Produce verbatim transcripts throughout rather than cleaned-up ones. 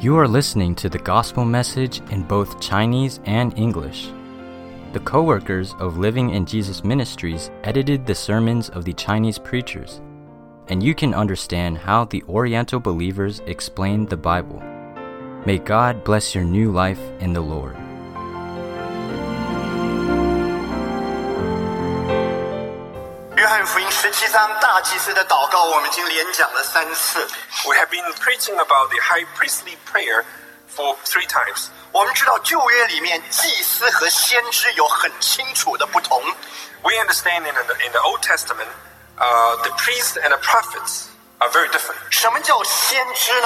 You are listening to the gospel message in both Chinese and English. The co-workers of Living in Jesus Ministries edited the sermons of the Chinese preachers, and you can understand how the Oriental believers explained the Bible. May God bless your new life in the Lord. 《约翰福音》十七章大祭司的祷告，我们已经连讲了三次。 We have been preaching about the high priestly prayer for three times. 我们知道旧约里面祭司和先知有很清楚的不同。 We understand in the, in the Old Testament, uh, the priests and the prophets are very different. 什么叫先知呢？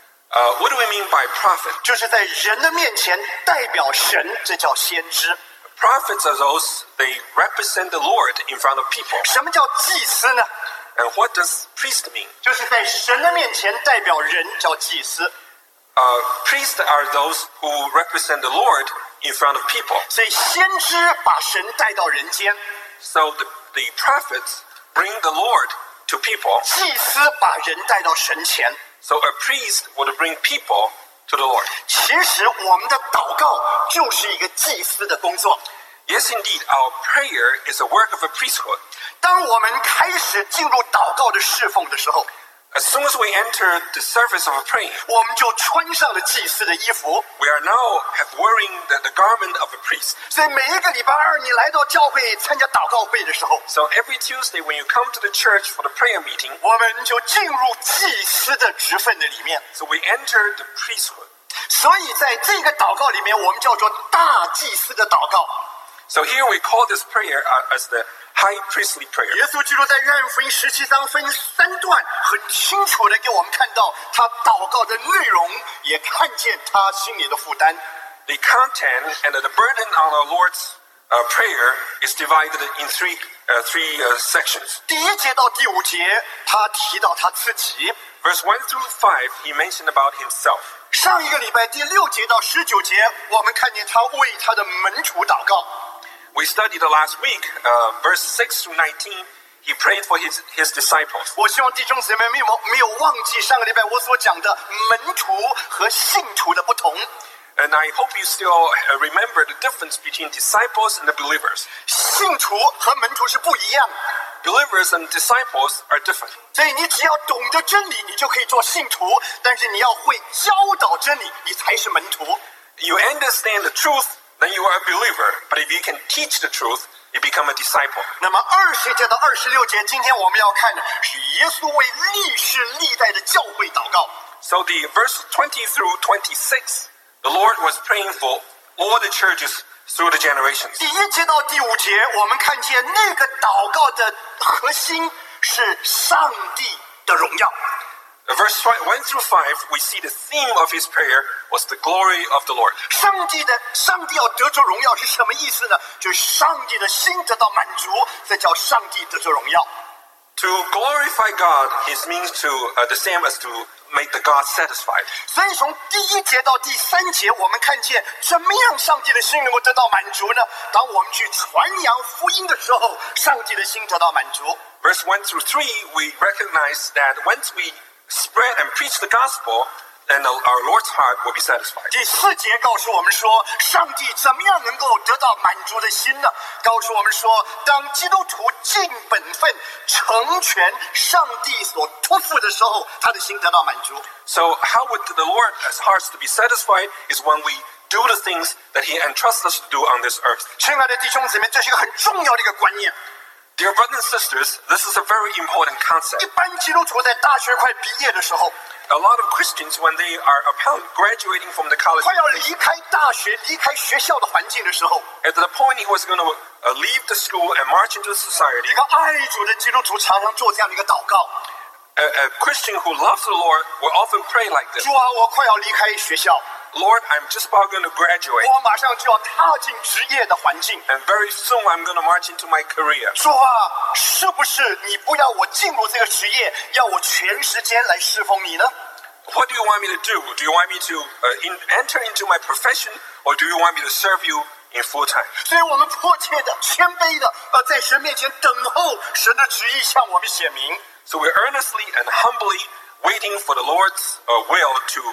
Uh, what do we mean by prophet? 就是在人的面前代表神，这叫先知。 Prophets are those, they represent the Lord in front of people. 什么叫祭司呢？ And what does priest mean? 就是在神的面前代表人，叫祭司。 Uh, priests are those who represent the Lord in front of people. 所以先知把神带到人间， So the, the prophets bring the Lord to people. 祭司把人带到神前。 So a priest would bring people to the Lord. 其实我们的祷告就是一个祭司的工作。 Yes, indeed, our prayer is a work of a priesthood. 当我们开始进入祷告的侍奉的时候， As soon as we enter the service of praying, 我们就穿上了祭司的衣服。 we are now have wearing the, the garment of a priest. 所以每一个礼拜二你来到教会参加祷告会的时候， So every Tuesday when you come to the church for the prayer meeting, 我们就进入祭司的职分的里面。 so we enter the priesthood. 所以在这个祷告里面，我们叫做大祭司的祷告。 So here we call this prayer uh, as the high priestly prayer. 耶稣基督在约翰福音十七章分三段，很清楚的给我们看到他祷告的内容，也看见他心里的负担。 The content and the burden on our Lord's uh, prayer is divided in three, uh, three uh, sections. 第一节到第五节，他提到他自己。 Verse one through five, he mentioned about himself. 上一个礼拜第六节到十九节，我们看见他为他的门徒祷告。 We studied the last week, uh, verse six through nineteen, he prayed for his, his disciples. 我希望弟兄姊妹没有没有忘记上个礼拜我所讲的门徒和信徒的不同。 And I hope you still uh, remember the difference between disciples and the believers. 信徒和门徒是不一样的， Believers and disciples are different. 所以你只要懂得真理，你就可以做信徒；但是你要会教导真理，你才是门徒。 You understand the truth, then you are a believer. But if you can teach the truth, you become a disciple. 那么二十节到二十六节，今天我们要看的是耶稣为历世历代的教会祷告。 So the verse twenty through twenty-six, the Lord was praying for all the churches through the generations. 第一节到第五节，我们看见那个祷告的核心是上帝的荣耀。 Verse one through five, we see the theme of his prayer was the glory of the Lord. 上帝的上帝要得着荣耀是什么意思呢？就是上帝的心得到满足，这叫上帝得着荣耀。 To glorify God is means to uh, the same as to make the God satisfied. 所以从第一节到第三节，我们看见怎么样上帝的心能够得到满足呢？当我们去传扬福音的时候，上帝的心得到满足。 Verse one through three, we recognize that once we spread and preach the gospel, then our Lord's heart will be satisfied. 第四节告诉我们说，上帝怎么样能够得到满足的心呢？告诉我们说，当基督徒尽本分、成全上帝所托付的时候，他的心得到满足。 So how would the Lord's hearts to be satisfied is when we do the things that he entrusts us to do on this earth. 亲爱的弟兄姊妹，这是一个很重要的一个观念。 Dear brothers and sisters, this is a very important 一 concept. 般基督徒在大学快毕业的时候， A lot of Christians, when they are upon graduating from the college, 快要离开大学、离开学校的环境的时候， at the point he was going to uh, leave the school and march into society, 一个爱主的基督徒常常做这样的一个祷告： a, a Christian who loves the Lord will often pray like this. 主啊，我快要离开学校， Lord, I'm just about going to graduate, 我马上就要踏进职业的环境。 and very soon I'm going to march into my career. 主啊，是不是你不要我进入这个职业，要我全时间来侍奉你呢？ What do you want me to do? Do you want me to uh, in, enter into my profession, or do you want me to serve you in full time? 所以我们迫切的、谦卑的，呃，在神面前等候神的旨意向我们显明。 So we're earnestly and humbly waiting for the Lord's uh, will to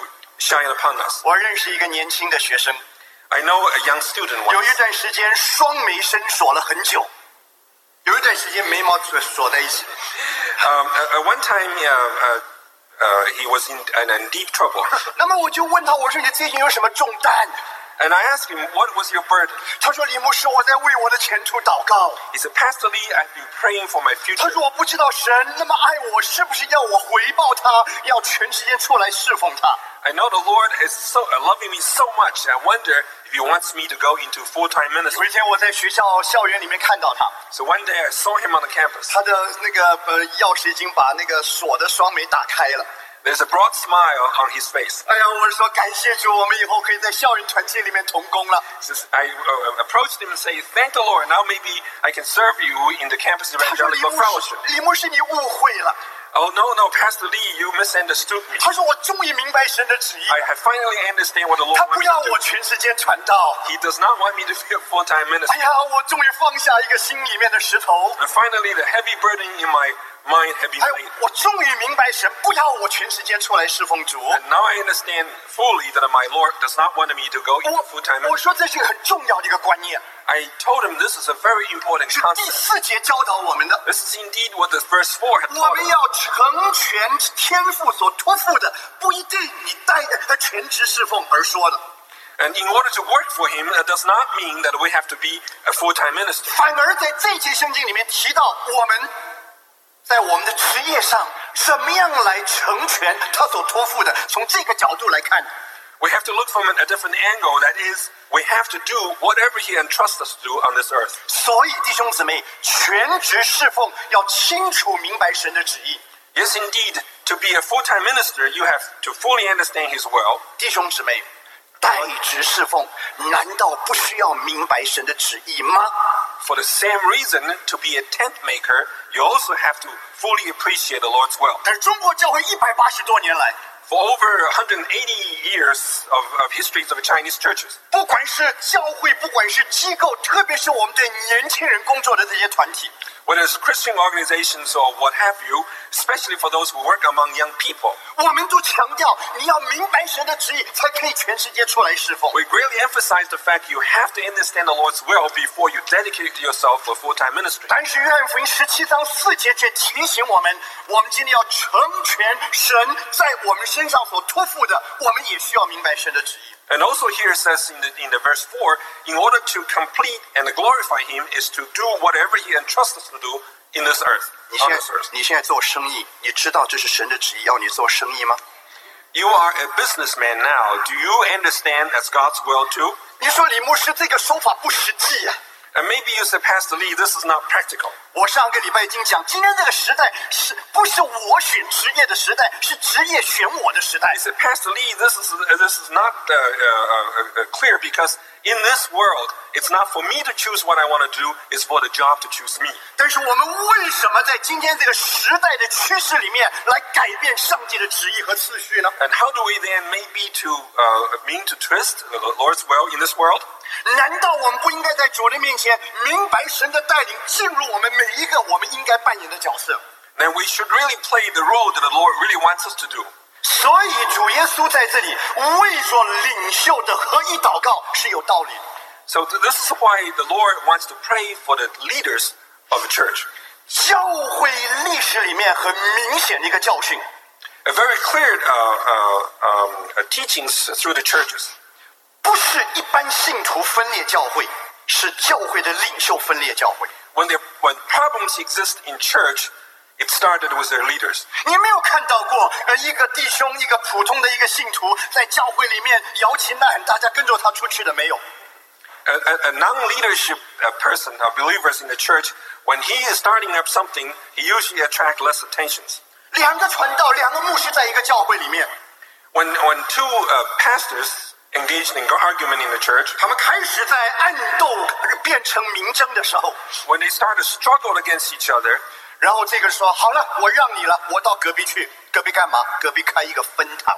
shine upon us. 我认识一个年轻的学生， I know a young student 有一 once. 段时间双眉深锁了很久，有一段时间眉毛锁锁在一起。 Um, at, at one time, uh, uh, uh, he was in, in, in deep trouble. 那么我就问他，我说你最近有什么重担？ And I asked him, what was your burden? 他说李牧师，我在为我的前途祷告。 He said, Pastor Lee, I've been praying for my 他 future. 说我不知道神那么爱我，是不是要我回报他，要全时间出来侍奉他？ I know the Lord is so uh, loving me so much. I wonder if He wants me to go into full-time 有 ministry. 一天我在学校校园里面看到他， So one day I saw him on the campus. 他的那个呃钥匙已经把那个锁的双眉打开了。 There's a broad smile on his face. 哎呀，我说感谢主，我们以后可以在校园团契里面同工了。 Says, I uh, approached him and said, thank the Lord. Now maybe I can serve you in the campus 他说李 evangelical 牧师 fellowship. 李牧师你误会了。 Oh, no, no, Pastor Lee, you misunderstood me. 他说我终于明白神的旨意， I have finally understand what the Lord 他不 wants 要 me to 我 do. 全时间传道。 He does not want me to be a full-time 哎 minister. 呀，我终于放下一个心里面的石头。 And finally, the heavy burden in my mind had been 哎 laid.， 我终于明白神不要我全时间出来侍奉主。 And now I understand fully that my Lord does not want me to go into 我 full-time 我 ministry. 说这是一个很重要的一个观念， I told him this is a very important 是第 concept. 四节教导我们的。 This is indeed what the verse four had 我 taught 们 us. 要成全天父所托付的，不一定你带着全职侍奉而说的， And in order to work for him, it does not mean that we have to be a full-time minister. 反而在这节圣经里面提到我们在我们的职业上怎么样来成全他所托付的。从这个角度来看， We have to look from a different angle. That is, we have to do whatever he entrusts us to do on this earth. 所以弟兄姊妹，全职侍奉要清楚明白神的旨意。 Yes, indeed, to be a full-time minister, you have to fully understand his will. 弟兄姊妹，代职侍奉难道不需要明白神的旨意吗？ For the same reason, to be a tent maker, you also have to fully appreciate the Lord's will. 但是中国教会一百八十多年来， For over one hundred eighty years of, of histories of Chinese churches, 不管是教会，不管是机构，特别是我们对年轻人工作的这些团体， whether it's Christian organizations or what have you, especially for those who work among young people, 我们都强调你要明白神的旨意，才可以全世界出来侍奉。 we greatly emphasize the fact you have to understand the Lord's will before you dedicate yourself for full-time ministry. 但是约翰福音十七章四节却提醒我们，我们今天要成全神在我们身上所托付的，我们也需要明白神的旨意。 And also here it says in the, in the verse four, in order to complete and glorify him is to do whatever he entrusts us to do in this earth, 你 on 现在 this earth. 你现在做生意，你知道这是神的旨意要你做生意吗？ You are a businessman now. Do you understand that's God's will too? 你说李牧师这个说法不实际呀、 And maybe you say, Pastor Lee, this is not practical. 我上个礼拜已经讲，今天这个时代是不是我选职业的时代，是职业选我的时代 I。said, Pastor Lee, this is uh, this is not uh, uh, uh, clear because in this world, it's not for me to choose what I want to do; it's for the job to choose me. 但是我们为什么在今天这个时代的趋势里面来改变上帝的旨意和次序呢？ And how do we then maybe to uh, mean to twist the Lord's will in this world? 难道我们不应该在主的面前明白神的带领，进入我们每一个我们应该扮演的角色？ Then we should really play the role that the Lord really wants us to do. 所以主耶稣在这里为着领袖的合一祷告是有道理的。 So th- this is why the Lord wants to pray for the leaders of the church. 教会历史里面很明显的一个教训， A very clear uh, uh, um, uh, teachings through the churches. 不是一般信徒分裂教会，是教会的领袖分裂教会。 When there, when problems exist in church, it started with their leaders. 你没有看到过，呃，一个弟兄，一个普通的一个信徒，在教会里面摇旗呐喊，大家跟着他出去的没有？ A, a, a non-leadership uh, person, uh, believers in the church, when he is starting up something, he usually attracts less attentions. 两个传道，两个牧师在一个教会里面， When, when two uh, pastors engaged in argument in the church, 他们开始在暗斗变成明争的时候， when they start to struggle against each other, 然后这个说好了，我让你了，我到隔壁去，隔壁干嘛？隔壁开一个分堂。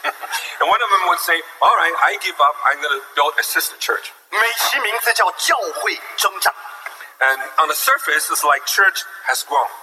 and one of them would say, all right, I give up, I'm going to build a sister church. 美其名字叫教会增长。 And on the surface, it's like church has grown.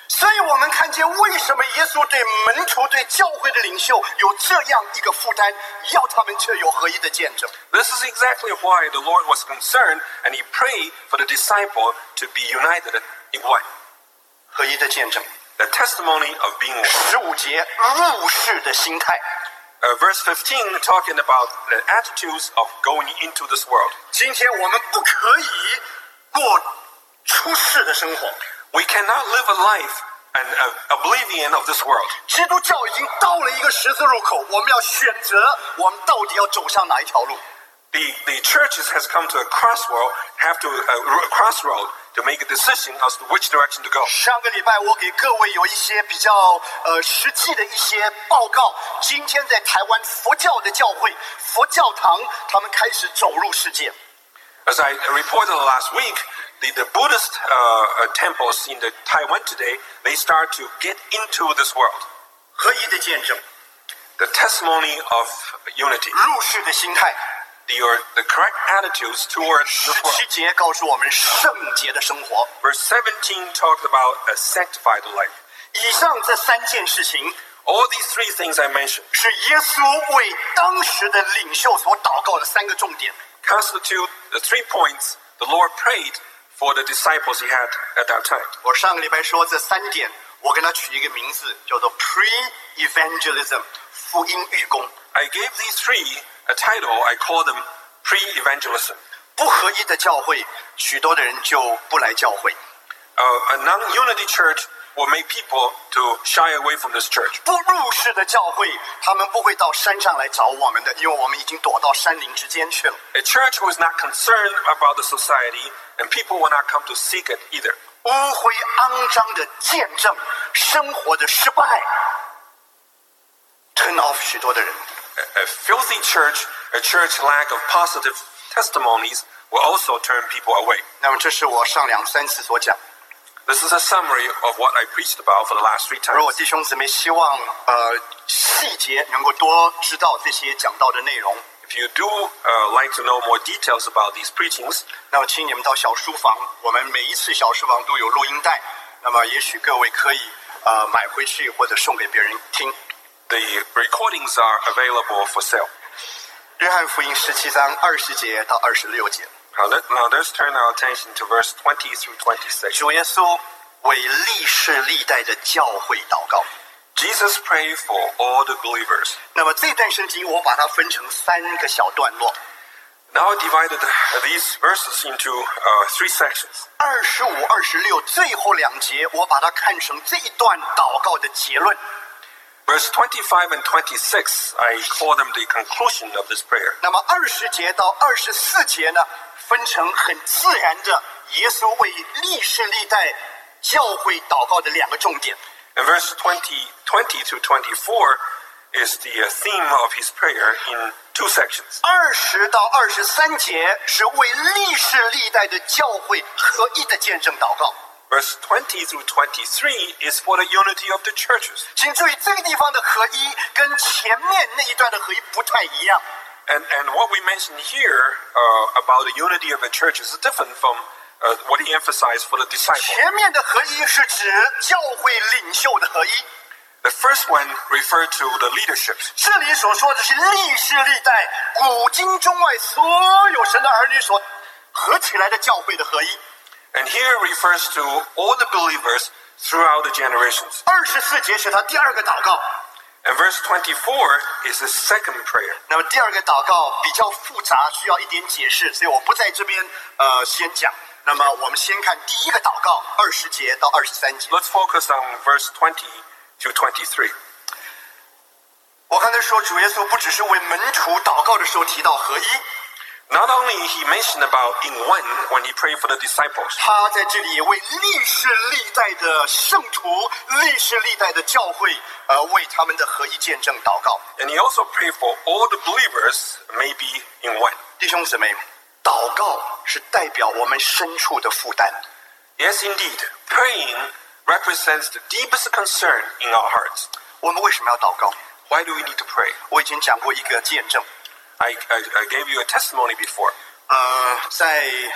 所以我们看见为什么耶稣对门徒、对教会的领袖有这样一个负担，要他们却有合一的见证。 This is exactly why the Lord was concerned and he prayed for the disciple to be united in one. 合一的见证。 The testimony of being one. 十五节入世的心态。 Uh, verse fifteen talking about the attitudes of going into this world. 今天我们不可以过出世的生活。 We cannot live a life and uh, oblivion of this world. 基督教已经到了一个十字路口，我们要选择我们到底要走上哪一条路。 The, the churches has come to a crossroad, have to uh, a crossroad to make a decision as to which direction to go. 上个礼拜我给各位有一些比较呃实际的一些报告。今天在台湾佛教的教会、佛教堂，他们开始走入世界。 As I reported last week, the, the Buddhist uh, uh, temples in the Taiwan today, they start to get into this world. 合一的见证， The testimony of unity, 入世的心态。 the, or the correct attitudes towards 十 this world. 七节告诉我们圣洁的生活。 Verse seventeen talked about a sanctified life. 以上这三件事情 All these three things I mentioned 是耶稣为当时的领袖所祷告的三个重点。 constitute the three points the Lord prayed for the disciples he had at that time. 我上个礼拜说这三点，我给它取一个名字，叫做 pre-evangelism， 福音预工。 I gave these three a title, I call them pre-evangelism. 不合一的教会，许多的人就不来教会； Uh, a non-unity church will make people to shy away from this church. 不入世的教会，他们不会到山上来找我们的，因为我们已经躲到山林之间去了。 A church who is not concerned about the society, and people will not come to seek it either. 污秽肮脏的见证，生活的失败 ，turn off 许多的人。 A, a filthy church, a church lack of positive testimonies, will also turn people away. 那么这是我上两三次所讲。 This is a summary of what I preached about for the last three 如果 times. 弟兄姊妹希望呃细节能够多知道这些讲到的内容， If you do uh, like to know more details about these preachings, 那么请你们到小书房，我们每一次小书房都有录音带，那么也许各位可以呃买回去或者送给别人听。 the recordings are available for sale. 约翰福音十七章二十节到二十六节， Now, let, now let's turn our attention to verse twenty through twenty-six. 主耶稣为历世历代的教会祷告。 Jesus prayed for all the believers. 那么这段圣经我把它分成三个小段落， Now I divided these verses into uh, three sections. 二十五、二十六最后两节，我把它看成这一段祷告的结论。 Verse twenty-five and twenty-six, I call them the conclusion of this prayer. 那么二十节到二十四节呢，分成很自然的耶稣为历世历代教会祷告的两个重点。 And verse twenty, twenty to twenty-four is the uh, theme of his prayer in two sections. 二十到二十三节是为历世历代的教会合一的见证祷告。 Verse twenty through twenty-three is for the unity of the churches. 请注意，这个地方的合一跟前面那一段的合一不太一样。 And, and what we mentioned here uh, about the unity of the churches is different from uh, what he emphasized for the disciples. 前面的合一是指教会领袖的合一， The first one referred to the leadership. 这里所说的是历世历代古今中外所有神的儿女所合起来的教会的合一。 And here it refers to all the believers throughout the generations. 二十四节是他第二个祷告。 And verse twenty-four is his second prayer. 那么第二个祷告比较复杂，需要一点解释，所以我不在这边呃先讲。那么我们先看第一个祷告，二十节到二十三节。 Let's focus on verse twenty to twenty-three. 我刚才说，主耶稣不只是为门徒祷告的时候提到合一， Not only he mentioned about in one when he prayed for the disciples, 他在这里也为历世历代的圣徒、历世历代的教会，呃，为他们的合一见证祷告。 and he also prayed for all the believers, maybe in one. 弟兄姊妹，祷告是代表我们深处的负担。 Yes, indeed, praying represents the deepest concern in our hearts. 我们为什么要祷告？ Why do we need to pray? 我已经讲过一个见证， I, I, I gave you a testimony before. 呃，在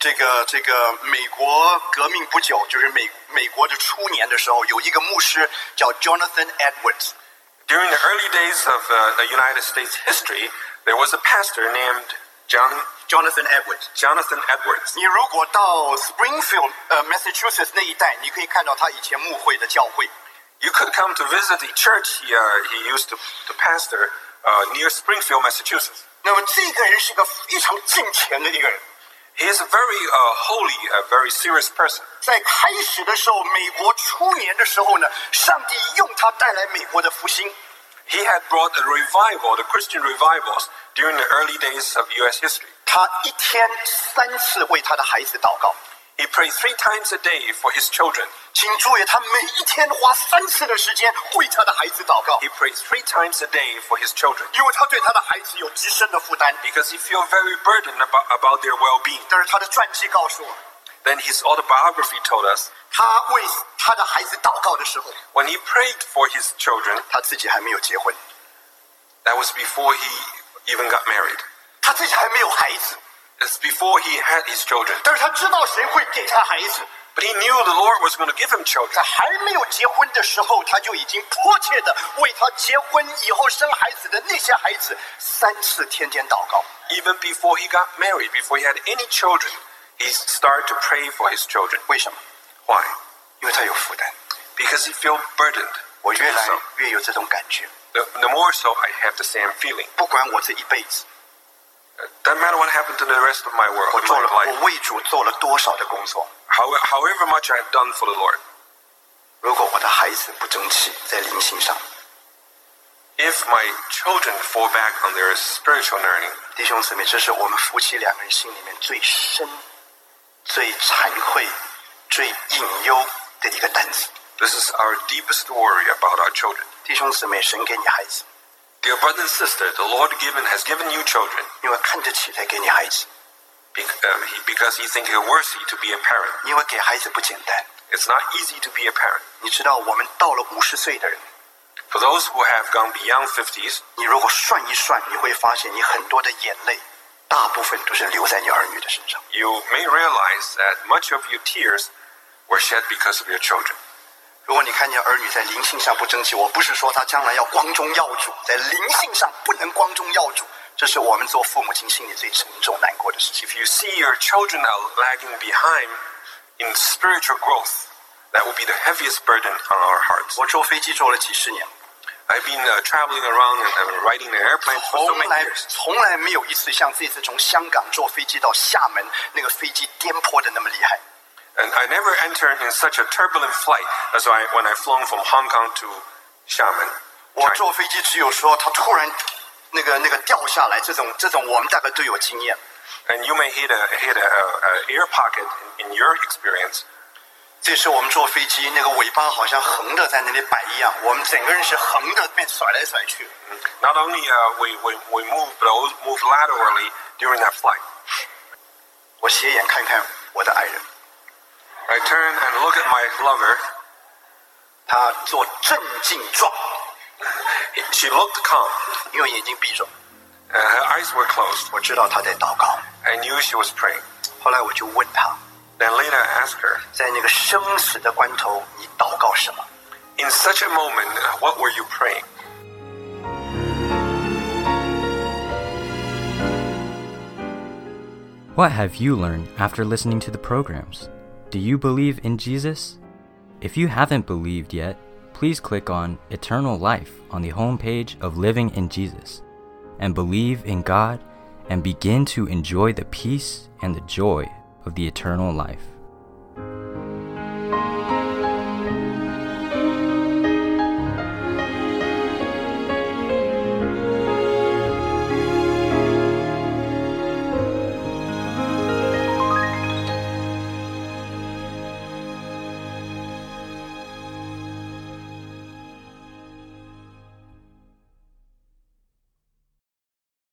这个这个美国革命不久，就是美美国的初年的时候，有一个牧师叫 Jonathan Edwards。 During the early days of uh, the United States history, there was a pastor named John, Jonathan Edwards。 Jonathan Edwards. 你如果到 Springfield 呃 Massachusetts 那一带，你可以看到他以前牧会的教会。 You could come to visit the church he, uh, he used to, to pastor uh, near Springfield, Massachusetts. 那么这个人是个非常敬虔的一个人。 He is a very uh, holy, a very serious person. 在开始的时候，美国初年的时候呢，上帝用他带来美国的复兴。 He had brought a revival, the Christian revivals, during the early days of U S history. 他一天三次为他的孩子祷告。 He prayed three times a day for his children. 请注意，他每一天花三次的时间为他的孩子祷告， He prayed three times a day for his children 因为他对他的孩子有极深的负担。 because he felt very burdened about, about their well-being. 但是他的传记告诉我， Then his autobiography told us 他为他的孩子祷告的时候， when he prayed for his children, 他自己还没有结婚， that was before he even got married. 他自己还没有孩子， It's before he had his children. 但是他知道神会给他孩子。 But he knew the Lord was going to give him 在 children. 还没有结婚的时候，他就已经迫切的为他结婚以后生孩子的那些孩子三次天天祷告。 Even before he got married, before he had any children, he started to pray for his children. 为什么？ Why? 因为他有负担。 Because he felt burdened. 我 to 越 do 来 so. 越有这种感觉， The, the more so, I have the same feeling. 不管我这一辈子， Doesn't matter what happened to the rest of my 我 world, 做 my 了 life. 我为主做了多少的工作。 How, however much I have done for the Lord. 如果我的孩子不争气，在灵性上， If my children fall back on their spiritual learning, 弟兄姊妹，这是我们夫妻两个人心里面最深、最惭愧、最隐忧的一个担子。 this is our deepest worry about our children. 弟兄姊妹，神给你孩子， Dear brother and sister, the Lord given has given you children 因为看得起才给你孩子， because, uh, he, because he thinks you're worthy to be a parent. 因为给孩子不简单。 It's not easy to be a parent. 你知道，我们到了五十岁的人， For those who have gone beyond fifties, 你如果算一算，你会发现你很多的眼泪，大部分都是流在你儿女的身上。 you may realize that much of your tears were shed because of your children. 如果你看见儿女在灵性上不争气，我不是说他将来要光宗耀祖，在灵性上不能光宗耀祖，这是我们做父母亲心里最沉重难过的事情。 If you see your children are lagging behind in spiritual growth, that will be the heaviest burden on our hearts. 我坐飞机坐了几十年， I've been uh, traveling around and, and riding the airplane for so 从 many 来 years. 从来没有一次像这次从香港坐飞机到厦门，那个飞机颠簸的那么厉害。 And I never entered in such a turbulent flight as I, when I flown from Hong Kong to Xiamen, 我 China. 坐飞机只有说他突然那个那个掉下来，这种这种我们大概都有经验。 And you may hit a, hit a, a air pocket in, in your experience. 这次我们坐飞机，那个尾巴好像横的在那里摆一样，我们整个人是横的被甩来甩去。 Not only uh, we, we, we move, but also move laterally during that flight. 我斜眼看看我的爱人， I turn and look at my lover. 他做镇静状， She looked calm, 因为眼睛闭着， and her eyes were closed. 我知道他在祷告。 I knew she was praying. 后来我就问他， Then later I asked her, 在那个生死的关头，你祷告什么？ in such a moment, what were you praying? What have you learned after listening to the programs? Do you believe in Jesus? If you haven't believed yet, please click on Eternal Life on the homepage of Living in Jesus and believe in God and begin to enjoy the peace and the joy of the eternal life.